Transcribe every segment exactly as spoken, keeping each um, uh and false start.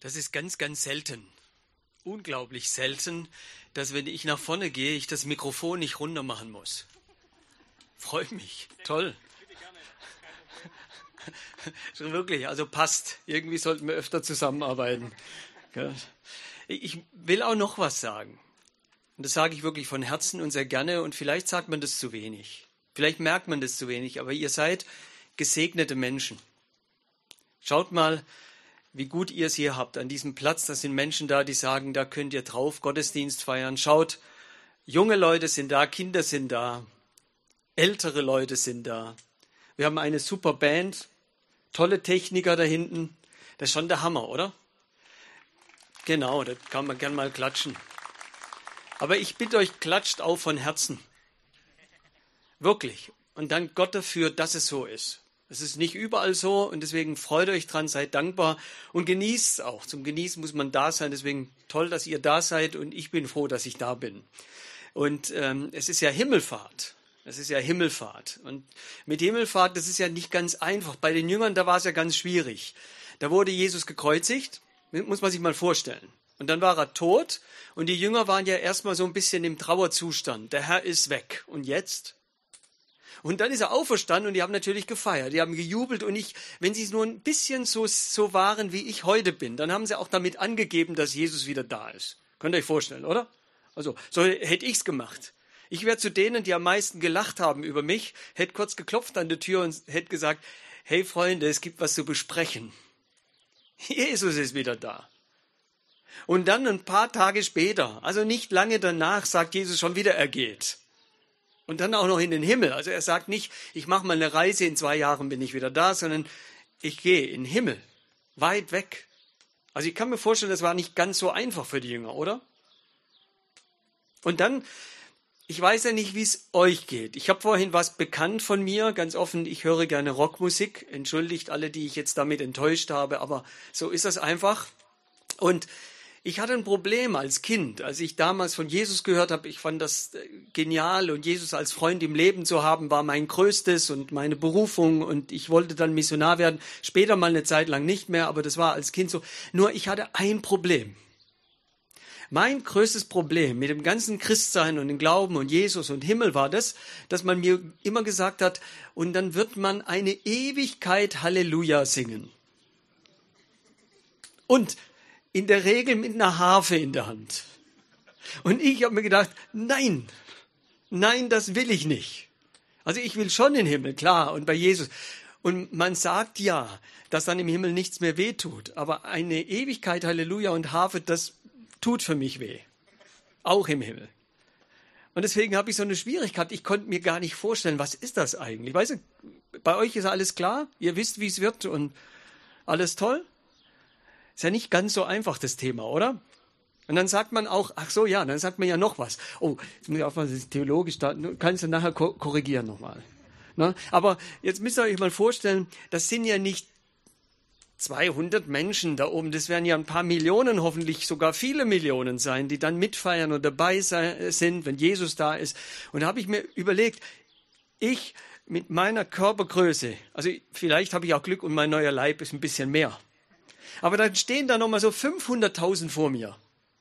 Das ist ganz, ganz selten, unglaublich selten, dass wenn ich nach vorne gehe, ich das Mikrofon nicht runter machen muss. Freut mich, toll. Schon wirklich, also passt. Irgendwie sollten wir öfter zusammenarbeiten. Ich will auch noch was sagen. Und das sage ich wirklich von Herzen und sehr gerne. Und vielleicht sagt man das zu wenig. Vielleicht merkt man das zu wenig. Aber ihr seid gesegnete Menschen. Schaut mal, wie gut ihr es hier habt. An diesem Platz, da sind Menschen da, die sagen, da könnt ihr drauf Gottesdienst feiern. Schaut, junge Leute sind da, Kinder sind da, ältere Leute sind da. Wir haben eine super Band, tolle Techniker da hinten. Das ist schon der Hammer, oder? Genau, da kann man gern mal klatschen. Aber ich bitte euch, klatscht auch von Herzen. Wirklich. Und dank Gott dafür, dass es so ist. Es ist nicht überall so und deswegen freut euch dran, seid dankbar und genießt es auch. Zum Genießen muss man da sein, deswegen toll, dass ihr da seid und ich bin froh, dass ich da bin. Und ähm, es ist ja Himmelfahrt. Es ist ja Himmelfahrt. Und mit Himmelfahrt, das ist ja nicht ganz einfach. Bei den Jüngern, da war es ja ganz schwierig. Da wurde Jesus gekreuzigt, muss man sich mal vorstellen. Und dann war er tot und die Jünger waren ja erstmal so ein bisschen im Trauerzustand. Der Herr ist weg. Und jetzt? Und dann ist er auferstanden und die haben natürlich gefeiert. Die haben gejubelt und ich, wenn sie nur ein bisschen so, so waren, wie ich heute bin, dann haben sie auch damit angegeben, dass Jesus wieder da ist. Könnt ihr euch vorstellen, oder? Also, so hätte ich's gemacht. Ich wäre zu denen, die am meisten gelacht haben über mich, hätte kurz geklopft an die Tür und hätte gesagt, hey Freunde, es gibt was zu besprechen. Jesus ist wieder da. Und dann ein paar Tage später, also nicht lange danach, sagt Jesus schon wieder, er geht. Und dann auch noch in den Himmel. Also er sagt nicht, ich mache mal eine Reise, in zwei Jahren bin ich wieder da, sondern ich gehe in den Himmel, weit weg. Also ich kann mir vorstellen, das war nicht ganz so einfach für die Jünger, oder? Und dann, ich weiß ja nicht, wie es euch geht. Ich habe vorhin was bekannt von mir, ganz offen, ich höre gerne Rockmusik. Entschuldigt alle, die ich jetzt damit enttäuscht habe, aber so ist das einfach. Und ich hatte ein Problem als Kind, als ich damals von Jesus gehört habe. Ich fand das genial und Jesus als Freund im Leben zu haben, war mein Größtes und meine Berufung und ich wollte dann Missionar werden. Später mal eine Zeit lang nicht mehr, aber das war als Kind so. Nur ich hatte ein Problem. Mein größtes Problem mit dem ganzen Christsein und dem Glauben und Jesus und Himmel war das, dass man mir immer gesagt hat, und dann wird man eine Ewigkeit Halleluja singen. Und in der Regel mit einer Harfe in der Hand. Und ich habe mir gedacht, nein, nein, das will ich nicht. Also ich will schon in den Himmel, klar, und bei Jesus. Und man sagt ja, dass dann im Himmel nichts mehr wehtut. Aber eine Ewigkeit Halleluja und Harfe, das tut für mich weh. Auch im Himmel. Und deswegen habe ich so eine Schwierigkeit. Ich konnte mir gar nicht vorstellen, was ist das eigentlich? Weißt du, bei euch ist alles klar. Ihr wisst, wie es wird und alles toll. Ist ja nicht ganz so einfach, das Thema, oder? Und dann sagt man auch, ach so, ja, dann sagt man ja noch was. Oh, jetzt muss ich aufpassen, das ist theologisch, da kannst du nachher ko- korrigieren nochmal. Ne? Aber jetzt müsst ihr euch mal vorstellen, das sind ja nicht zweihundert Menschen da oben, das werden ja ein paar Millionen, hoffentlich sogar viele Millionen sein, die dann mitfeiern und dabei sein, sind, wenn Jesus da ist. Und da habe ich mir überlegt, ich mit meiner Körpergröße, also vielleicht habe ich auch Glück und mein neuer Leib ist ein bisschen mehr. Aber dann stehen da nochmal so fünfhunderttausend vor mir.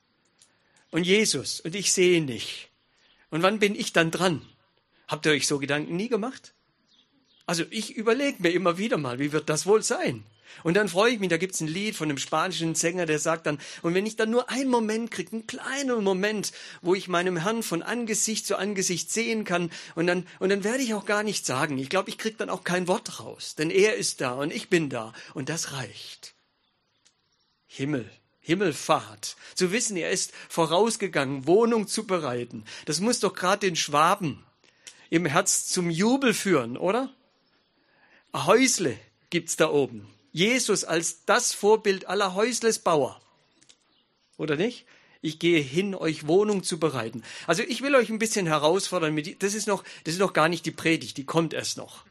Und Jesus. Und ich sehe ihn nicht. Und wann bin ich dann dran? Habt ihr euch so Gedanken nie gemacht? Also ich überlege mir immer wieder mal, wie wird das wohl sein? Und dann freue ich mich, da gibt es ein Lied von einem spanischen Sänger, der sagt dann, und wenn ich dann nur einen Moment kriege, einen kleinen Moment, wo ich meinem Herrn von Angesicht zu Angesicht sehen kann, und dann, und dann werde ich auch gar nichts sagen. Ich glaube, ich kriege dann auch kein Wort raus, denn er ist da und ich bin da und das reicht. Himmel, Himmelfahrt. Zu wissen, er ist vorausgegangen, Wohnung zu bereiten. Das muss doch gerade den Schwaben im Herz zum Jubel führen, oder? Ein Häusle gibt's da oben. Jesus als das Vorbild aller Häuslesbauer. Oder nicht? Ich gehe hin, euch Wohnung zu bereiten. Also ich will euch ein bisschen herausfordern. Mit, das ist noch, das ist noch gar nicht die Predigt, die kommt erst noch.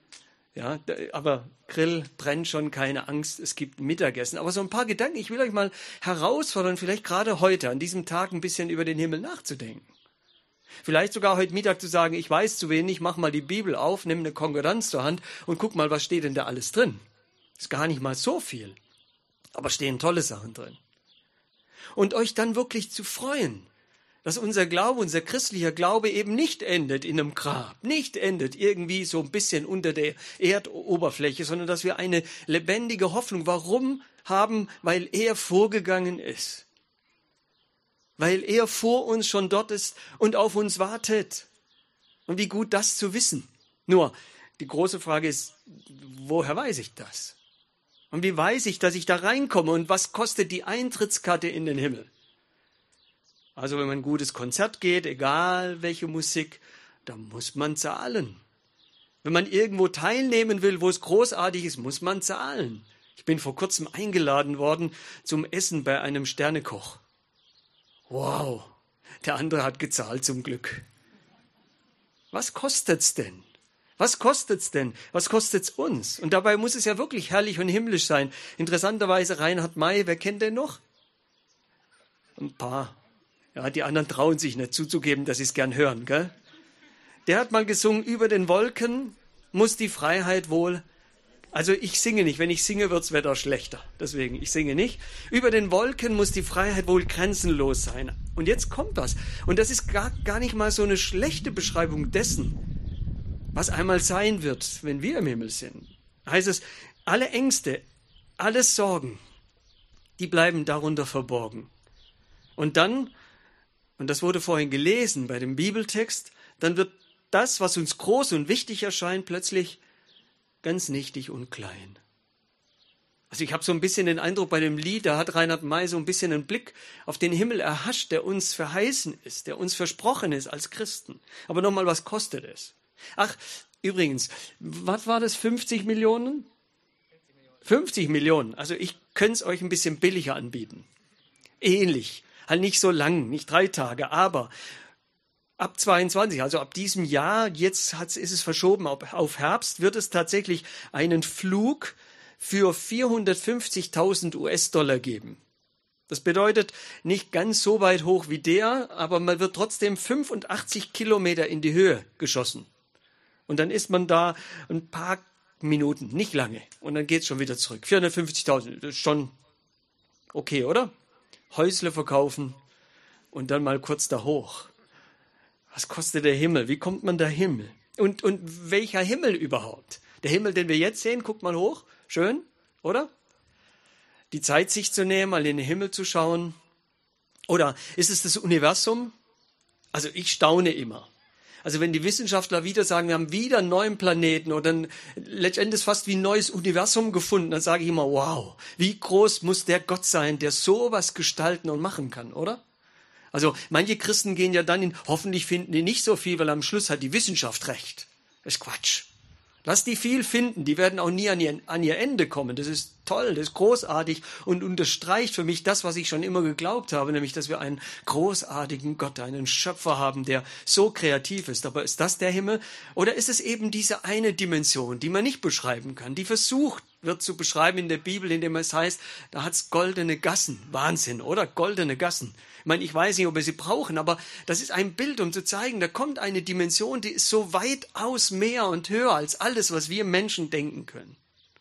Ja, aber Grill brennt schon, keine Angst, es gibt Mittagessen. Aber so ein paar Gedanken, ich will euch mal herausfordern, vielleicht gerade heute, an diesem Tag ein bisschen über den Himmel nachzudenken. Vielleicht sogar heute Mittag zu sagen, ich weiß zu wenig, mach mal die Bibel auf, nimm eine Konkordanz zur Hand und guck mal, was steht denn da alles drin. Ist gar nicht mal so viel. Aber stehen tolle Sachen drin. Und euch dann wirklich zu freuen, dass unser Glaube, unser christlicher Glaube eben nicht endet in einem Grab, nicht endet irgendwie so ein bisschen unter der Erdoberfläche, sondern dass wir eine lebendige Hoffnung, warum haben, weil er vorgegangen ist, weil er vor uns schon dort ist und auf uns wartet. Und wie gut das zu wissen. Nur, die große Frage ist, woher weiß ich das? Und wie weiß ich, dass ich da reinkomme? Und was kostet die Eintrittskarte in den Himmel? Also wenn man ein gutes Konzert geht, egal welche Musik, da muss man zahlen. Wenn man irgendwo teilnehmen will, wo es großartig ist, muss man zahlen. Ich bin vor kurzem eingeladen worden zum Essen bei einem Sternekoch. Wow, der andere hat gezahlt zum Glück. Was kostet's denn? Was kostet's denn? Was kostet's uns? Und dabei muss es ja wirklich herrlich und himmlisch sein. Interessanterweise Reinhard May, wer kennt den noch? Ein paar. Ja, die anderen trauen sich nicht zuzugeben, dass sie es gern hören, gell? Der hat mal gesungen, über den Wolken muss die Freiheit wohl. Also ich singe nicht, wenn ich singe, wird's Wetter schlechter. Deswegen, ich singe nicht. Über den Wolken muss die Freiheit wohl grenzenlos sein. Und jetzt kommt was. Und das ist gar, gar nicht mal so eine schlechte Beschreibung dessen, was einmal sein wird, wenn wir im Himmel sind. Heißt es, alle Ängste, alle Sorgen, die bleiben darunter verborgen. Und dann, und das wurde vorhin gelesen bei dem Bibeltext, dann wird das, was uns groß und wichtig erscheint, plötzlich ganz nichtig und klein. Also ich habe so ein bisschen den Eindruck bei dem Lied, da hat Reinhard May so ein bisschen einen Blick auf den Himmel erhascht, der uns verheißen ist, der uns versprochen ist als Christen. Aber nochmal, was kostet es? Ach, übrigens, was war das, fünfzig Millionen? fünfzig Millionen. Also ich könnte es euch ein bisschen billiger anbieten. Ähnlich, halt nicht so lang, nicht drei Tage, aber ab zweiundzwanzig, also ab diesem Jahr, jetzt hat's, ist es verschoben auf Herbst, wird es tatsächlich einen Flug für vierhundertfünfzigtausend US-Dollar geben. Das bedeutet nicht ganz so weit hoch wie der, aber man wird trotzdem fünfundachtzig Kilometer in die Höhe geschossen. Und dann ist man da ein paar Minuten, nicht lange. Und dann geht's schon wieder zurück. vierhundertfünfzigtausend, das ist schon okay, oder? Häusle verkaufen und dann mal kurz da hoch. Was kostet der Himmel? Wie kommt man da Himmel? Und, und welcher Himmel überhaupt? Der Himmel, den wir jetzt sehen, guckt mal hoch. Schön, oder? Die Zeit sich zu nehmen, mal in den Himmel zu schauen. Oder ist es das Universum? Also ich staune immer. Also wenn die Wissenschaftler wieder sagen, wir haben wieder einen neuen Planeten oder ein, letztendlich fast wie ein neues Universum gefunden, dann sage ich immer, wow, wie groß muss der Gott sein, der sowas gestalten und machen kann, oder? Also manche Christen gehen ja dann in, hoffentlich finden die nicht so viel, weil am Schluss hat die Wissenschaft recht. Das ist Quatsch. Lass die viel finden, die werden auch nie an ihr, an ihr Ende kommen. Das ist toll, das ist großartig und unterstreicht für mich das, was ich schon immer geglaubt habe, nämlich, dass wir einen großartigen Gott, einen Schöpfer haben, der so kreativ ist. Aber ist das der Himmel? Oder ist es eben diese eine Dimension, die man nicht beschreiben kann, die versucht wird zu beschreiben in der Bibel, indem es heißt, da hat's goldene Gassen. Wahnsinn, oder? Goldene Gassen. Ich meine, ich weiß nicht, ob wir sie brauchen, aber das ist ein Bild, um zu zeigen, da kommt eine Dimension, die ist so weitaus mehr und höher als alles, was wir Menschen denken können.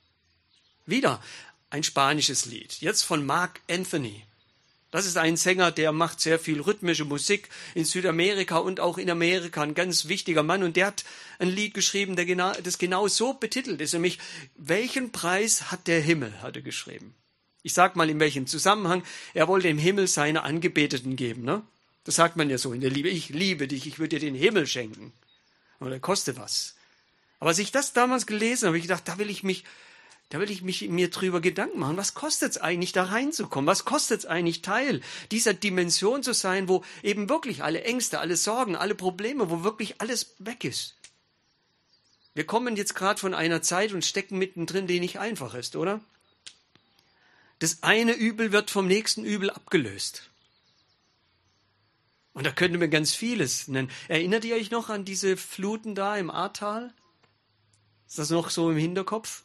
Wieder ein spanisches Lied, jetzt von Mark Anthony. Das ist ein Sänger, der macht sehr viel rhythmische Musik in Südamerika und auch in Amerika, ein ganz wichtiger Mann. Und der hat ein Lied geschrieben, der genau, das genau so betitelt ist, nämlich, welchen Preis hat der Himmel, hat er geschrieben. Ich sag mal, in welchem Zusammenhang. Er wollte im Himmel seine Angebeteten geben. Ne? Das sagt man ja so in der Liebe. Ich liebe dich, ich würde dir den Himmel schenken. Und der kostet was. Aber als ich das damals gelesen habe, habe ich gedacht, da will ich mich, da will ich mich mir drüber Gedanken machen. Was kostet es eigentlich, da reinzukommen? Was kostet es eigentlich, Teil dieser Dimension zu sein, wo eben wirklich alle Ängste, alle Sorgen, alle Probleme, wo wirklich alles weg ist? Wir kommen jetzt gerade von einer Zeit und stecken mittendrin, die nicht einfach ist, oder? Das eine Übel wird vom nächsten Übel abgelöst. Und da könnte man ganz vieles nennen. Erinnert ihr euch noch an diese Fluten da im Ahrtal? Ist das noch so im Hinterkopf?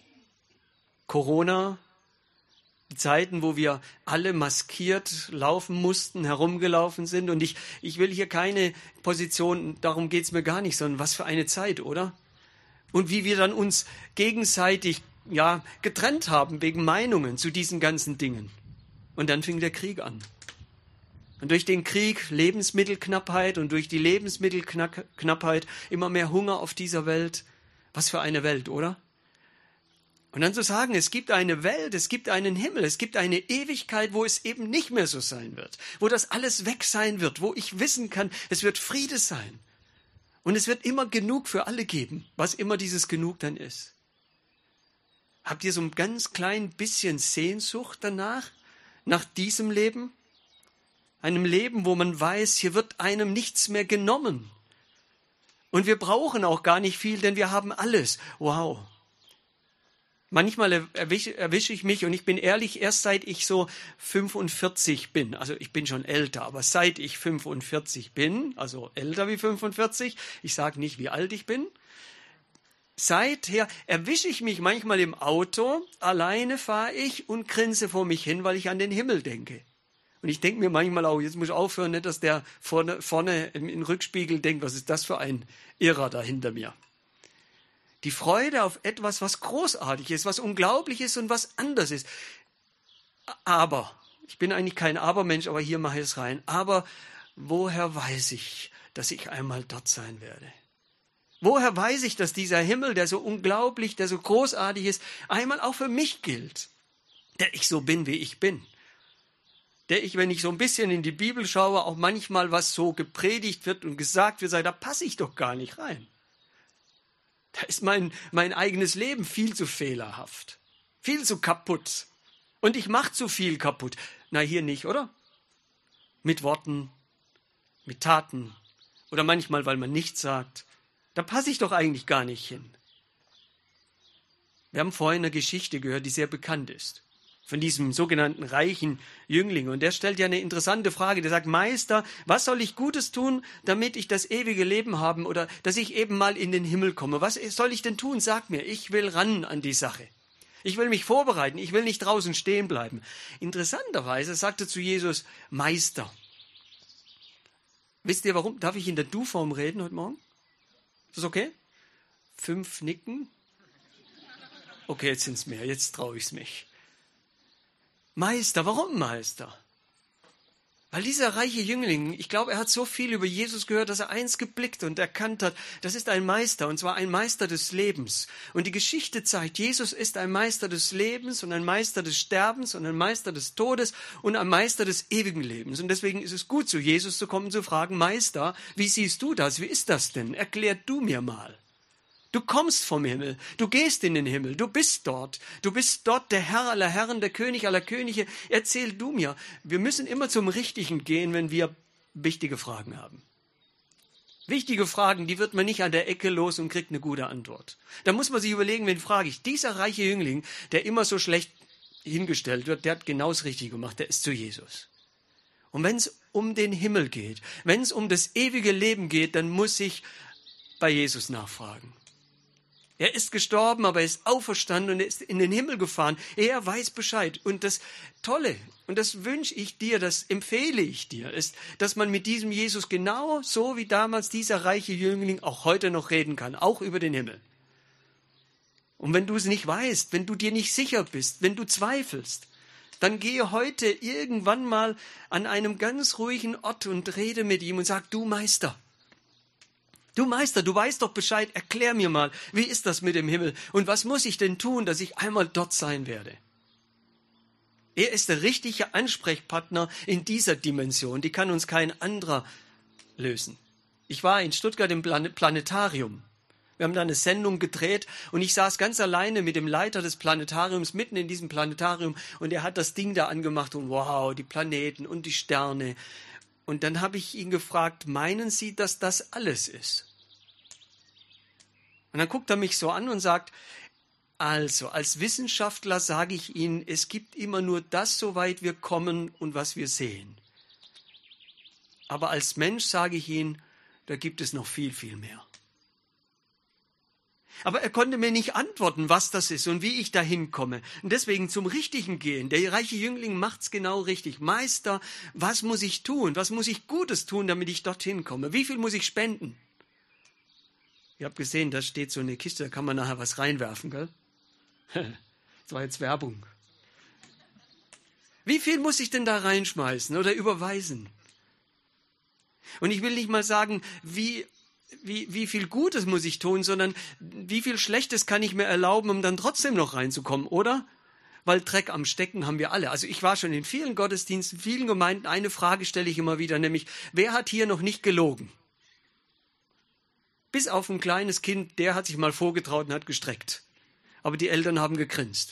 Corona, die Zeiten, wo wir alle maskiert laufen mussten, herumgelaufen sind. Und ich, ich will hier keine Position, darum geht's mir gar nicht, sondern was für eine Zeit, oder? Und wie wir dann uns gegenseitig ja, getrennt haben wegen Meinungen zu diesen ganzen Dingen. Und dann fing der Krieg an. Und durch den Krieg Lebensmittelknappheit und durch die Lebensmittelknappheit immer mehr Hunger auf dieser Welt. Was für eine Welt, oder? Und dann zu sagen, es gibt eine Welt, es gibt einen Himmel, es gibt eine Ewigkeit, wo es eben nicht mehr so sein wird, wo das alles weg sein wird, wo ich wissen kann, es wird Friede sein. Und es wird immer genug für alle geben, was immer dieses Genug dann ist. Habt ihr so ein ganz klein bisschen Sehnsucht danach, nach diesem Leben? Einem Leben, wo man weiß, hier wird einem nichts mehr genommen. Und wir brauchen auch gar nicht viel, denn wir haben alles. Wow. Manchmal erwische, erwische ich mich, und ich bin ehrlich, erst seit ich so fünfundvierzig bin, also ich bin schon älter, aber seit ich fünfundvierzig bin, also älter wie fünfundvierzig, ich sage nicht, wie alt ich bin, seither erwische ich mich manchmal im Auto, alleine fahre ich und grinse vor mich hin, weil ich an den Himmel denke. Und ich denke mir manchmal auch, jetzt muss ich aufhören, nicht, dass der vorne, vorne im Rückspiegel denkt, was ist das für ein Irrer da hinter mir. Die Freude auf etwas, was großartig ist, was unglaublich ist und was anders ist. Aber, ich bin eigentlich kein Abermensch, aber hier mache ich es rein. Aber woher weiß ich, dass ich einmal dort sein werde? Woher weiß ich, dass dieser Himmel, der so unglaublich, der so großartig ist, einmal auch für mich gilt? Der ich so bin, wie ich bin. Der ich, wenn ich so ein bisschen in die Bibel schaue, auch manchmal was so gepredigt wird und gesagt wird, sage, da passe ich doch gar nicht rein. Da ist mein, mein eigenes Leben viel zu fehlerhaft, viel zu kaputt. Und ich mache zu viel kaputt. Na, hier nicht, oder? Mit Worten, mit Taten oder manchmal, weil man nichts sagt. Da passe ich doch eigentlich gar nicht hin. Wir haben vorhin eine Geschichte gehört, die sehr bekannt ist. Von diesem sogenannten reichen Jüngling. Und der stellt ja eine interessante Frage. Der sagt, Meister, was soll ich Gutes tun, damit ich das ewige Leben habe oder dass ich eben mal in den Himmel komme? Was soll ich denn tun? Sag mir, ich will ran an die Sache. Ich will mich vorbereiten. Ich will nicht draußen stehen bleiben. Interessanterweise sagte zu Jesus, Meister. Wisst ihr warum? Darf ich in der Du-Form reden heute Morgen? Ist das okay? Fünf Nicken? Okay, jetzt sind es mehr. Jetzt traue ich es mich. Meister, warum Meister? Weil dieser reiche Jüngling, ich glaube, er hat so viel über Jesus gehört, dass er eins geblickt und erkannt hat, das ist ein Meister, und zwar ein Meister des Lebens. Und die Geschichte zeigt, Jesus ist ein Meister des Lebens und ein Meister des Sterbens und ein Meister des Todes und ein Meister des ewigen Lebens. Und deswegen ist es gut, zu Jesus zu kommen und zu fragen, Meister, wie siehst du das? Wie ist das denn? Erklär du mir mal. Du kommst vom Himmel, du gehst in den Himmel, du bist dort, du bist dort der Herr aller Herren, der König aller Könige. Erzähl du mir. Wir müssen immer zum Richtigen gehen, wenn wir wichtige Fragen haben. Wichtige Fragen, die wird man nicht an der Ecke los und kriegt eine gute Antwort. Da muss man sich überlegen, wen frage ich. Dieser reiche Jüngling, der immer so schlecht hingestellt wird, der hat genau das Richtige gemacht, der ist zu Jesus. Und wenn es um den Himmel geht, wenn es um das ewige Leben geht, dann muss ich bei Jesus nachfragen. Er ist gestorben, aber er ist auferstanden und er ist in den Himmel gefahren. Er weiß Bescheid. Und das Tolle, und das wünsche ich dir, das empfehle ich dir, ist, dass man mit diesem Jesus genau so wie damals dieser reiche Jüngling auch heute noch reden kann, auch über den Himmel. Und wenn du es nicht weißt, wenn du dir nicht sicher bist, wenn du zweifelst, dann gehe heute irgendwann mal an einem ganz ruhigen Ort und rede mit ihm und sag, du Meister, Du Meister, du weißt doch Bescheid, erklär mir mal, wie ist das mit dem Himmel und was muss ich denn tun, dass ich einmal dort sein werde? Er ist der richtige Ansprechpartner in dieser Dimension, die kann uns kein anderer lösen. Ich war in Stuttgart im Planetarium. Wir haben da eine Sendung gedreht und ich saß ganz alleine mit dem Leiter des Planetariums mitten in diesem Planetarium und er hat das Ding da angemacht und wow, die Planeten und die Sterne. Und dann habe ich ihn gefragt, meinen Sie, dass das alles ist? Und dann guckt er mich so an und sagt, also als Wissenschaftler sage ich Ihnen, es gibt immer nur das, soweit wir kommen und was wir sehen. Aber als Mensch sage ich Ihnen, da gibt es noch viel, viel mehr. Aber er konnte mir nicht antworten, was das ist und wie ich da hinkomme. Und deswegen zum Richtigen gehen. Der reiche Jüngling macht's genau richtig. Meister, was muss ich tun? Was muss ich Gutes tun, damit ich dorthin komme? Wie viel muss ich spenden? Ihr habt gesehen, da steht so eine Kiste, da kann man nachher was reinwerfen, gell? Das war jetzt Werbung. Wie viel muss ich denn da reinschmeißen oder überweisen? Und ich will nicht mal sagen, wie, wie, wie viel Gutes muss ich tun, sondern wie viel Schlechtes kann ich mir erlauben, um dann trotzdem noch reinzukommen, oder? Weil Dreck am Stecken haben wir alle. Also ich war schon in vielen Gottesdiensten, vielen Gemeinden. Eine Frage stelle ich immer wieder, nämlich, wer hat hier noch nicht gelogen? Bis auf ein kleines Kind, der hat sich mal vorgetraut und hat gestreckt. Aber die Eltern haben gegrinst.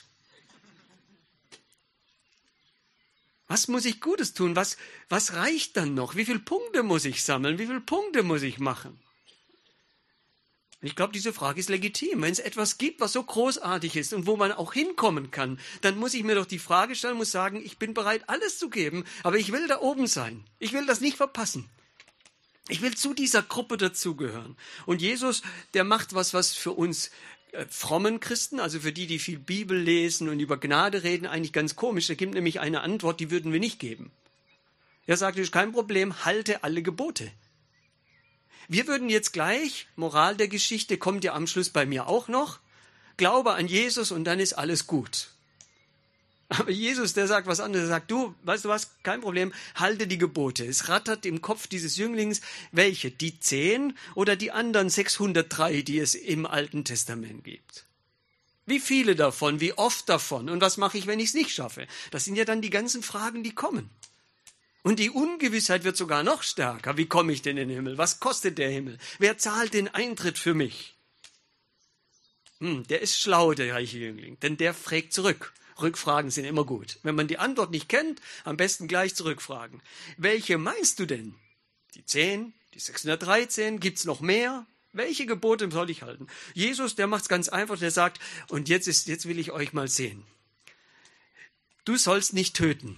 Was muss ich Gutes tun? Was, was reicht dann noch? Wie viele Punkte muss ich sammeln? Wie viele Punkte muss ich machen? Ich glaube, diese Frage ist legitim. Wenn es etwas gibt, was so großartig ist und wo man auch hinkommen kann, dann muss ich mir doch die Frage stellen, muss sagen, ich bin bereit, alles zu geben, aber ich will da oben sein. Ich will das nicht verpassen. Ich will zu dieser Gruppe dazugehören. Und Jesus, der macht was, was für uns äh, frommen Christen, also für die, die viel Bibel lesen und über Gnade reden, eigentlich ganz komisch. Er gibt nämlich eine Antwort, die würden wir nicht geben. Er sagt, es ist kein Problem, halte alle Gebote. Wir würden jetzt gleich, Moral der Geschichte kommt ja am Schluss bei mir auch noch, Glaube an Jesus und dann ist alles gut. Aber Jesus, der sagt was anderes, er sagt, du, weißt du was, kein Problem, halte die Gebote. Es rattert im Kopf dieses Jünglings, welche, die zehn oder die anderen sechshundertdrei, die es im Alten Testament gibt. Wie viele davon, wie oft davon und was mache ich, wenn ich es nicht schaffe? Das sind ja dann die ganzen Fragen, die kommen. Und die Ungewissheit wird sogar noch stärker. Wie komme ich denn in den Himmel? Was kostet der Himmel? Wer zahlt den Eintritt für mich? Hm, der ist schlau, der reiche Jüngling, denn der fragt zurück. Rückfragen sind immer gut. Wenn man die Antwort nicht kennt, am besten gleich zurückfragen. Welche meinst du denn? Die zehn, die sechshundertdreizehn, gibt's noch mehr? Welche Gebote soll ich halten? Jesus, der macht's ganz einfach, der sagt, und jetzt ist, jetzt will ich euch mal sehen. Du sollst nicht töten.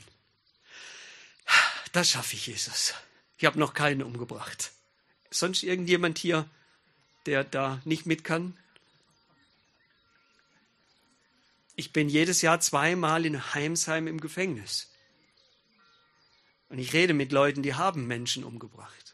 Das schaffe ich, Jesus. Ich habe noch keinen umgebracht. Sonst irgendjemand hier, der da nicht mit kann? Ich bin jedes Jahr zweimal in Heimsheim im Gefängnis. Und ich rede mit Leuten, die haben Menschen umgebracht.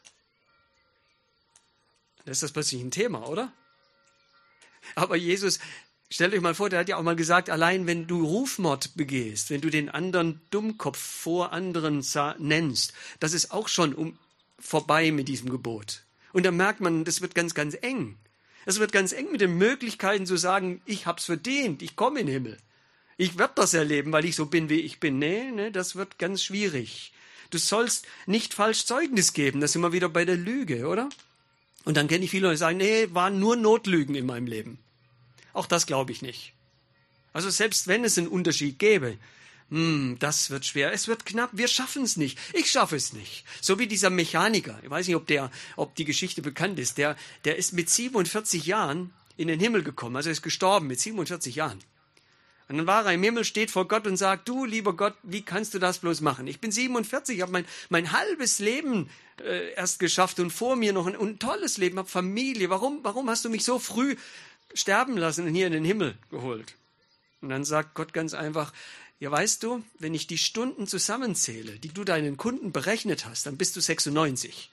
Dann ist das plötzlich ein Thema, oder? Aber Jesus, stellt euch mal vor, der hat ja auch mal gesagt, allein wenn du Rufmord begehst, wenn du den anderen Dummkopf vor anderen nennst, das ist auch schon um, vorbei mit diesem Gebot. Und da merkt man, das wird ganz, ganz eng. Es wird ganz eng mit den Möglichkeiten zu sagen, ich hab's verdient, ich komme in den Himmel. Ich werde das erleben, weil ich so bin, wie ich bin. Nee, nee, das wird ganz schwierig. Du sollst nicht falsch Zeugnis geben, das sind wir wieder bei der Lüge, oder? Und dann kenne ich viele Leute, die sagen, nee, waren nur Notlügen in meinem Leben. Auch das glaube ich nicht. Also selbst wenn es einen Unterschied gäbe, hm, das wird schwer, es wird knapp, wir schaffen es nicht. Ich schaffe es nicht. So wie dieser Mechaniker, ich weiß nicht, ob, der, ob die Geschichte bekannt ist, der, der ist mit siebenundvierzig Jahren in den Himmel gekommen, also er ist gestorben mit siebenundvierzig Jahren. Und dann war er im Himmel, steht vor Gott und sagt, du, lieber Gott, wie kannst du das bloß machen? Ich bin siebenundvierzig, ich habe mein, mein halbes Leben äh, erst geschafft und vor mir noch ein, ein tolles Leben, habe Familie. Warum, warum hast du mich so früh sterben lassen und hier in den Himmel geholt? Und dann sagt Gott ganz einfach, ja, weißt du, wenn ich die Stunden zusammenzähle, die du deinen Kunden berechnet hast, dann bist du sechsundneunzig.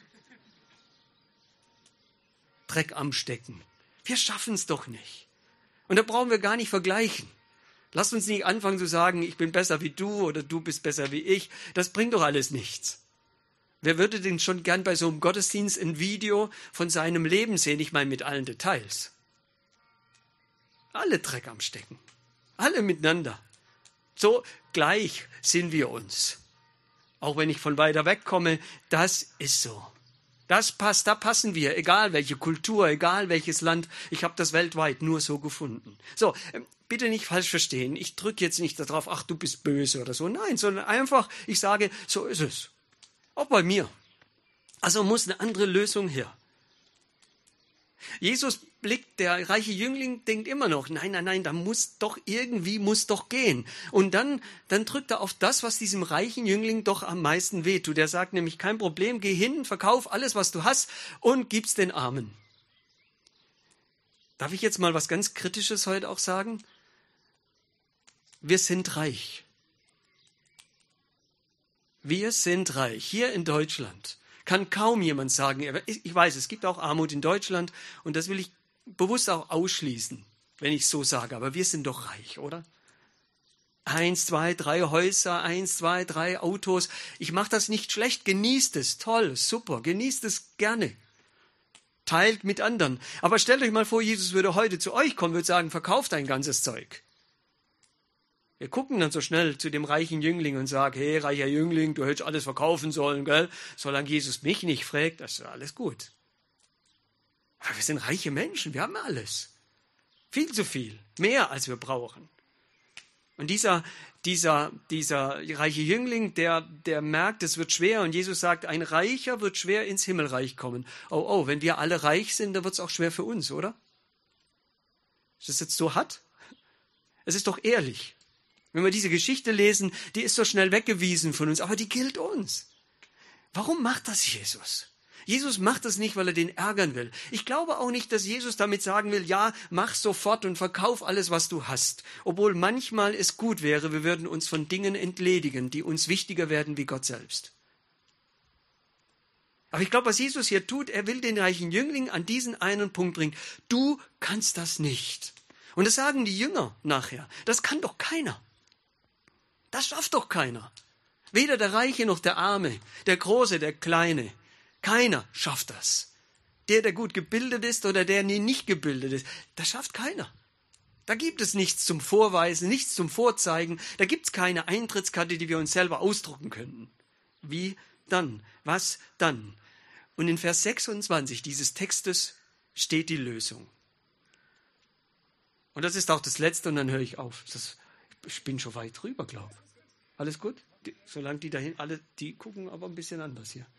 Dreck am Stecken. Wir schaffen es doch nicht. Und da brauchen wir gar nicht vergleichen. Lasst uns nicht anfangen zu sagen, ich bin besser wie du oder du bist besser wie ich. Das bringt doch alles nichts. Wer würde denn schon gern bei so einem Gottesdienst ein Video von seinem Leben sehen? Ich meine mit allen Details. Alle Dreck am Stecken. Alle miteinander. So gleich sind wir uns. Auch wenn ich von weiter weg komme, das ist so. Das passt, da passen wir, egal welche Kultur, egal welches Land. Ich habe das weltweit nur so gefunden. So, bitte nicht falsch verstehen. Ich drücke jetzt nicht darauf, ach, du bist böse oder so. Nein, sondern einfach, ich sage, so ist es. Auch bei mir. Also muss eine andere Lösung her. Jesus blickt, der reiche Jüngling denkt immer noch, nein, nein, nein, da muss doch irgendwie, muss doch gehen. Und dann, dann drückt er auf das, was diesem reichen Jüngling doch am meisten wehtut. Der sagt nämlich, kein Problem, geh hin, verkauf alles, was du hast und gib's den Armen. Darf ich jetzt mal was ganz Kritisches heute auch sagen? Wir sind reich. Wir sind reich. Hier in Deutschland kann kaum jemand sagen, ich weiß, es gibt auch Armut in Deutschland und das will ich bewusst auch ausschließen. wenn ich so sage, aber wir sind doch reich, oder? Eins, zwei, drei Häuser, eins, zwei, drei Autos. Ich mache das nicht schlecht, genießt es, toll, super, genießt es gerne. Teilt mit anderen. Aber stellt euch mal vor, Jesus würde heute zu euch kommen, würde sagen, verkauft dein ganzes Zeug. Wir gucken dann so schnell zu dem reichen Jüngling und sagen, hey, reicher Jüngling, du hättest alles verkaufen sollen, gell? Solange Jesus mich nicht fragt, das ist alles gut. Aber wir sind reiche Menschen, wir haben alles. Viel zu viel, mehr als wir brauchen. Und dieser, dieser, dieser reiche Jüngling, der, der merkt, es wird schwer. Und Jesus sagt, ein Reicher wird schwer ins Himmelreich kommen. Oh, oh, wenn wir alle reich sind, dann wird es auch schwer für uns, oder? Ist das jetzt so hart? Es ist doch ehrlich. Wenn wir diese Geschichte lesen, die ist so schnell weggewiesen von uns, aber die gilt uns. Warum macht das Jesus? Jesus macht das nicht, weil er den ärgern will. Ich glaube auch nicht, dass Jesus damit sagen will, ja, mach sofort und verkauf alles, was du hast. Obwohl manchmal es gut wäre, wir würden uns von Dingen entledigen, die uns wichtiger werden wie Gott selbst. Aber ich glaube, was Jesus hier tut, er will den reichen Jüngling an diesen einen Punkt bringen. Du kannst das nicht. Und das sagen die Jünger nachher. Das kann doch keiner. Das schafft doch keiner. Weder der Reiche noch der Arme, der Große, der Kleine. Keiner schafft das. Der, der gut gebildet ist oder der nicht gebildet ist, das schafft keiner. Da gibt es nichts zum Vorweisen, nichts zum Vorzeigen. Da gibt es keine Eintrittskarte, die wir uns selber ausdrucken könnten. Wie dann? Was dann? Und in Vers sechsundzwanzig dieses Textes steht die Lösung. Und das ist auch das Letzte und dann höre ich auf. Das, ich bin schon weit drüber, glaube ich. Alles gut? Die, solange die dahin, alle, die gucken aber ein bisschen anders hier.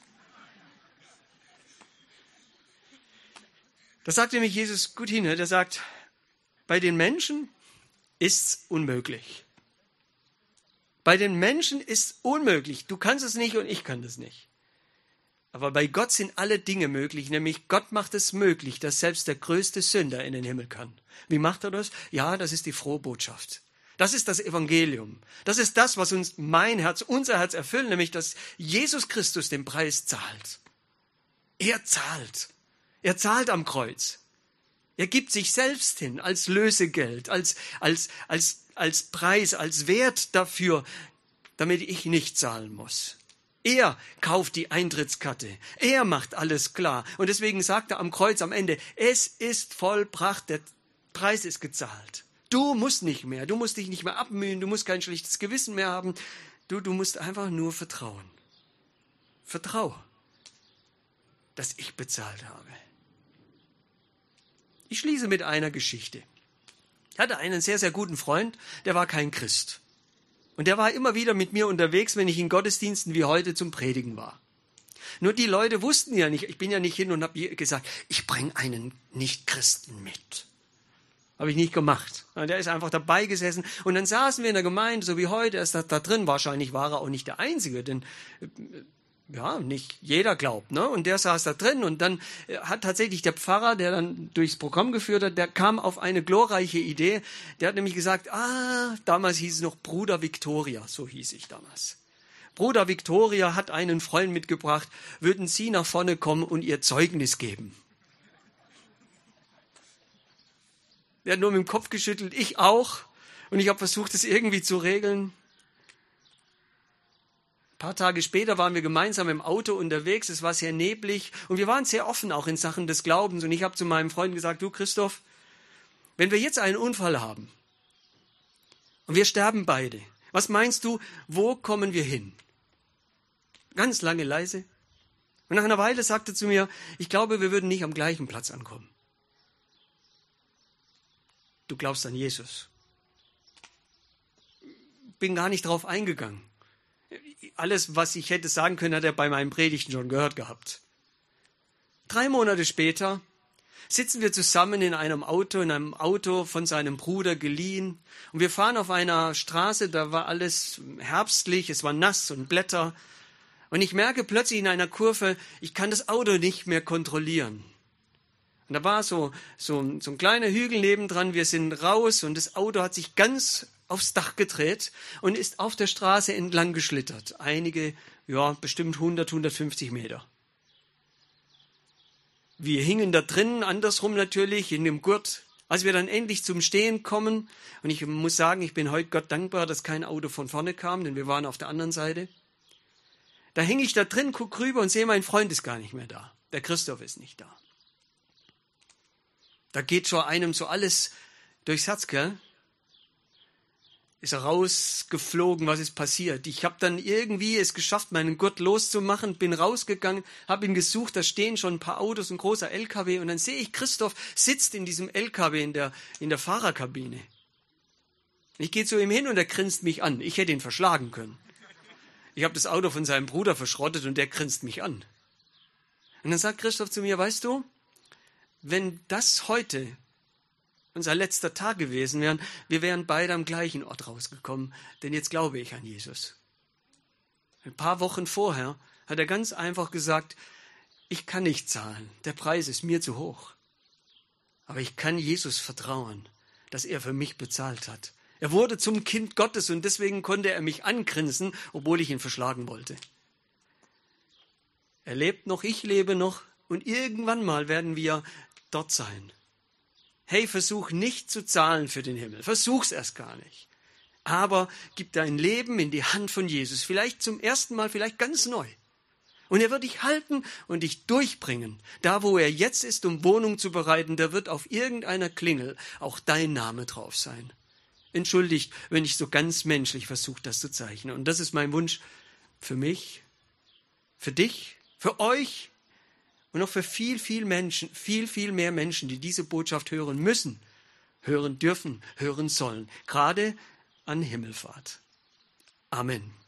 Da sagt nämlich Jesus gut hin, der sagt, bei den Menschen ist's unmöglich. Bei den Menschen ist's unmöglich. Du kannst es nicht und ich kann das nicht. Aber bei Gott sind alle Dinge möglich, nämlich Gott macht es möglich, dass selbst der größte Sünder in den Himmel kann. Wie macht er das? Ja, das ist die frohe Botschaft. Das ist das Evangelium. Das ist das, was uns mein Herz, unser Herz erfüllt, nämlich dass Jesus Christus den Preis zahlt. Er zahlt. Er zahlt am Kreuz. Er gibt sich selbst hin als Lösegeld, als, als, als, als Preis, als Wert dafür, damit ich nicht zahlen muss. Er kauft die Eintrittskarte. Er macht alles klar. Und deswegen sagt er am Kreuz am Ende, es ist vollbracht, der Preis ist gezahlt. Du musst nicht mehr, du musst dich nicht mehr abmühen, du musst kein schlechtes Gewissen mehr haben. Du, du musst einfach nur vertrauen. Vertraue, dass ich bezahlt habe. Ich schließe mit einer Geschichte. Ich hatte einen sehr, sehr guten Freund, der war kein Christ. Und der war immer wieder mit mir unterwegs, wenn ich in Gottesdiensten wie heute zum Predigen war. Nur die Leute wussten ja nicht, ich bin ja nicht hin und habe gesagt, ich bringe einen Nicht-Christen mit. Habe ich nicht gemacht. Der ist einfach dabei gesessen und dann saßen wir in der Gemeinde, so wie heute, er ist da, da drin. Wahrscheinlich war er auch nicht der Einzige, denn ja, nicht jeder glaubt, ne? Und der saß da drin und dann hat tatsächlich der Pfarrer, der dann durchs Programm geführt hat, der kam auf eine glorreiche Idee. Der hat nämlich gesagt, ah, damals hieß es noch Bruder Victoria, so hieß ich damals. Bruder Victoria hat einen Freund mitgebracht, würden Sie nach vorne kommen und ihr Zeugnis geben? Der hat nur mit dem Kopf geschüttelt, ich auch. Und ich habe versucht, es irgendwie zu regeln. Ein paar Tage später waren wir gemeinsam im Auto unterwegs, es war sehr neblig und wir waren sehr offen auch in Sachen des Glaubens. Und ich habe zu meinem Freund gesagt, du Christoph, wenn wir jetzt einen Unfall haben und wir sterben beide, was meinst du, wo kommen wir hin? Ganz lange leise. Und nach einer Weile sagte er zu mir, ich glaube, wir würden nicht am gleichen Platz ankommen. Du glaubst an Jesus. Bin gar nicht drauf eingegangen. Alles, was ich hätte sagen können, hat er bei meinen Predigten schon gehört gehabt. Drei Monate später sitzen wir zusammen in einem Auto, in einem Auto von seinem Bruder geliehen. Und wir fahren auf einer Straße, da war alles herbstlich, es war nass und Blätter. Und ich merke plötzlich in einer Kurve, ich kann das Auto nicht mehr kontrollieren. Und da war so, so, so ein kleiner Hügel nebendran, wir sind raus und das Auto hat sich ganz aufs Dach gedreht und ist auf der Straße entlang geschlittert. Einige, ja, bestimmt hundert, hundertfünfzig Meter. Wir hingen da drinnen, andersrum natürlich, in dem Gurt Als wir dann endlich zum Stehen kommen, und ich muss sagen, ich bin heute Gott dankbar, dass kein Auto von vorne kam, denn wir waren auf der anderen Seite. Da hänge ich da drin, gucke rüber und sehe, mein Freund ist gar nicht mehr da. Der Christoph ist nicht da. Da geht schon einem so alles durchs Herz, gell? Ist er rausgeflogen, was ist passiert? Ich habe dann irgendwie es geschafft, meinen Gurt loszumachen, bin rausgegangen, habe ihn gesucht, da stehen schon ein paar Autos, ein großer L K W und dann sehe ich, Christoph sitzt in diesem L K W in der, in der Fahrerkabine. Ich gehe zu ihm hin und er grinst mich an. Ich hätte ihn verschlagen können. Ich habe das Auto von seinem Bruder verschrottet und der grinst mich an. Und dann sagt Christoph zu mir, weißt du, wenn das heute unser letzter Tag gewesen wäre, wir wären beide am gleichen Ort rausgekommen, denn jetzt glaube ich an Jesus. Ein paar Wochen vorher hat er ganz einfach gesagt, ich kann nicht zahlen, der Preis ist mir zu hoch. Aber ich kann Jesus vertrauen, dass er für mich bezahlt hat. Er wurde zum Kind Gottes und deswegen konnte er mich angrinsen, obwohl ich ihn verschlagen wollte. Er lebt noch, ich lebe noch und irgendwann mal werden wir dort sein. Hey, versuch nicht zu zahlen für den Himmel. Versuch's erst gar nicht. Aber gib dein Leben in die Hand von Jesus. Vielleicht zum ersten Mal, vielleicht ganz neu. Und er wird dich halten und dich durchbringen. Da, wo er jetzt ist, um Wohnung zu bereiten, da wird auf irgendeiner Klingel auch dein Name drauf sein. Entschuldigt, wenn ich so ganz menschlich versuche, das zu zeichnen. Und das ist mein Wunsch für mich, für dich, für euch. Und auch für viel, viel Menschen, viel, viel mehr Menschen, die diese Botschaft hören müssen, hören dürfen, hören sollen. Gerade an Himmelfahrt. Amen.